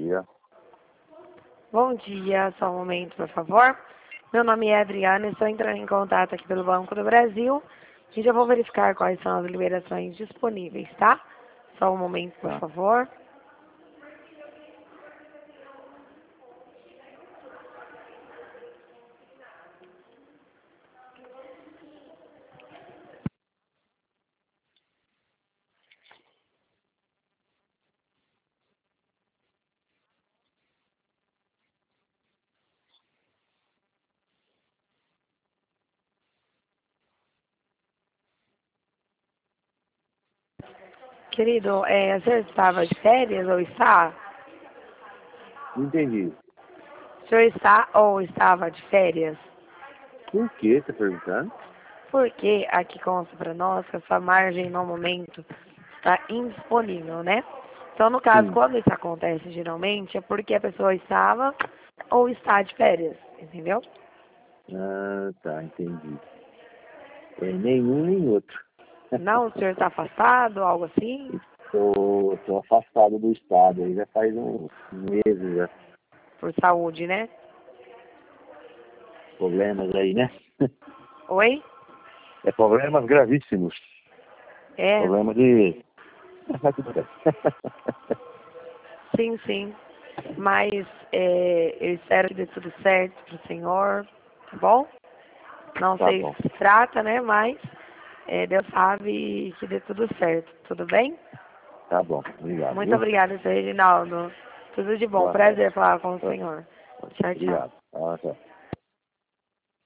dia. Bom dia, só um momento, por favor. Meu nome é Adriana, estou entrando em contato aqui pelo Banco do Brasil e já vou verificar quais são as liberações disponíveis, tá? Só um momento, por Tá. favor. Querido, você estava de férias ou está? Não entendi. O senhor está ou estava de férias? Por que tá perguntando? Porque aqui consta para nós que a sua margem no momento está indisponível, né? Então, no caso, Sim. quando isso acontece geralmente, é porque a pessoa estava ou está de férias, entendeu? Ah, tá, entendi. Nenhum nem outro. Não, o senhor está afastado, algo assim? Tô afastado do estado aí já faz uns meses já. Por saúde, né? Problemas aí, né? Oi? É problemas gravíssimos. É, Problema de. Mas tudo bem. sim, sim. Mas eu espero que dê tudo certo pro senhor, tá bom? Não Tá sei bom. o que se trata, né? Mas Deus sabe que dê tudo certo, tudo bem? Tá bom. Obrigado, Muito viu? obrigada, senhor Reginaldo. Tudo de bom. Boa Prazer noite. falar com o senhor. Tchau, tchau. Obrigado. Ah, tá.